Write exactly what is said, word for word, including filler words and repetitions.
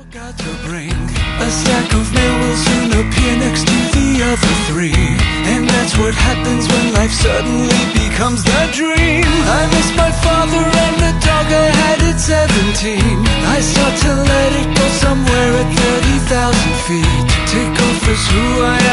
Forgot to bring a stack of mail will soon appear next to the other three. And that's what happens when life suddenly becomes the dream. I miss my father and the dog I had at seventeen. I start to let it go somewhere at thirty thousand feet. Take off as who I